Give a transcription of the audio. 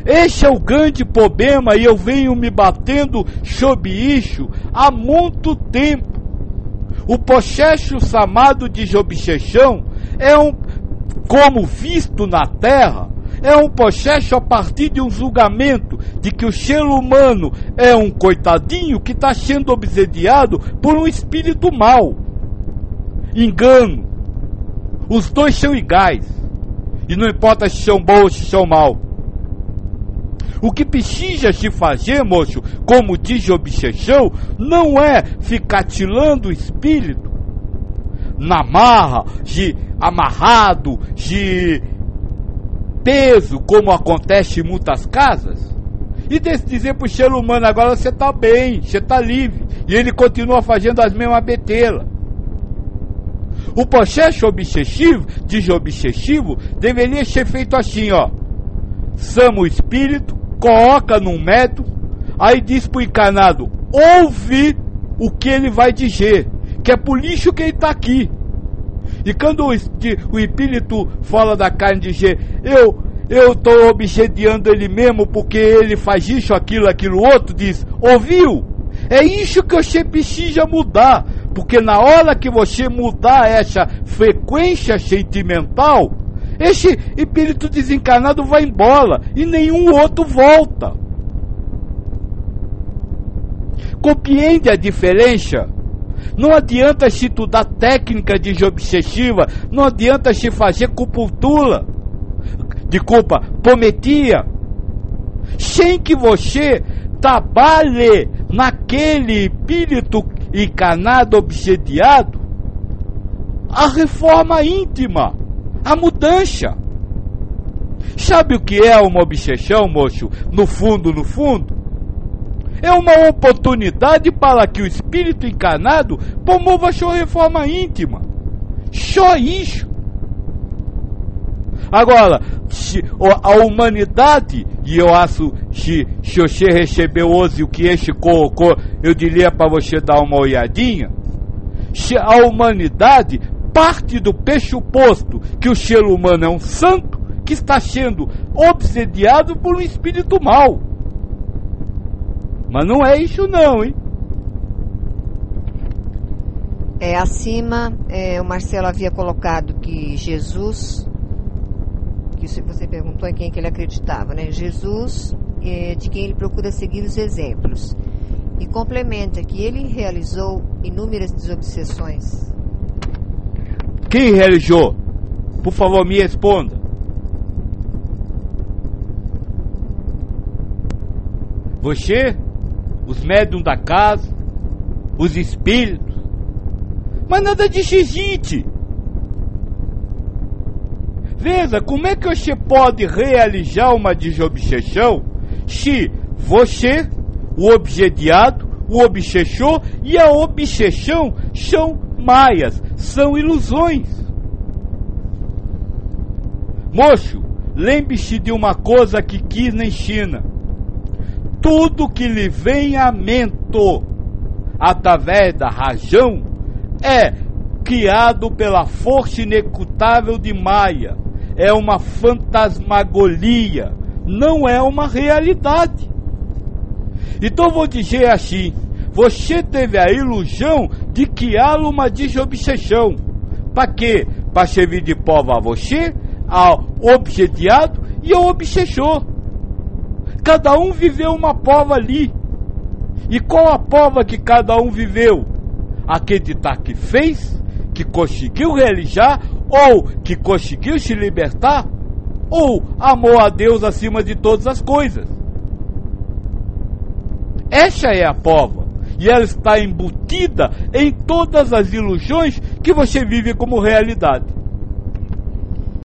Este é o grande problema e eu venho me batendo sobre isso há muito tempo. O processo chamado de Jobixexão é como visto na Terra, é um processo a partir de um julgamento de que o ser humano é um coitadinho que está sendo obsediado por um espírito mau. Engano. Os dois são iguais. E não importa se são bons ou se são maus. O que precisa se fazer, moço, como diz Jobixexão, não é ficar tirando o espírito na marra, amarrado, de peso, como acontece em muitas casas, e dizer para o ser humano, agora você está bem, você está livre, e ele continua fazendo as mesmas beteiras. O processo obsessivo, de Jobixexão, deveria ser feito assim, ó. Chama o espírito, coloca num método, aí diz pro encarnado, ouve o que ele vai dizer, que é por isso que ele está aqui. E quando o espírito fala da carne, dizer, eu estou obsediando ele mesmo porque ele faz isso, aquilo outro, diz, ouviu? É isso que você precisa mudar, porque na hora que você mudar essa frequência sentimental, esse espírito desencarnado vai embora e nenhum outro volta. Compreende a diferença? Não adianta se estudar técnica de Jobixexão, não adianta se fazer pometia, sem que você trabalhe naquele espírito encarnado obsediado a reforma íntima, a mudança. Sabe o que é uma obsessão, moço? No fundo, é uma oportunidade para que o espírito encarnado promova sua reforma íntima. Só isso. Agora, a humanidade, e eu acho que se você recebeu hoje o que este colocou, eu diria para você dar uma olhadinha. Se a humanidade parte do pressuposto que o ser humano é um santo que está sendo obsediado por um espírito mau. Mas não é isso não, hein? Acima, o Marcelo havia colocado que Jesus, que você perguntou em quem que ele acreditava, né? Jesus, de quem ele procura seguir os exemplos. E complementa que ele realizou inúmeras desobsessões. Quem realizou? Por favor, me responda. Você? Os médiums da casa? Os espíritos? Mas nada disso existe. Veja, como é que você pode realizar uma desobsessão se você, o obsediado, o obsessor e a obsessão são maias, são ilusões? Moço, lembre-se de uma coisa que quis na China. Tudo que lhe vem à mente através da razão é criado pela força inecutável de Maia. É uma fantasmagoria, não é uma realidade. Então vou dizer assim, você teve a ilusão de criar uma desobsessão. Para quê? Para servir de prova a você, ao obsediado e ao obsessor. Cada um viveu uma prova ali. E qual a prova que cada um viveu? Acreditar que fez, que conseguiu realizar, ou que conseguiu se libertar, ou amou a Deus acima de todas as coisas. Essa é a prova, e ela está embutida em todas as ilusões que você vive como realidade.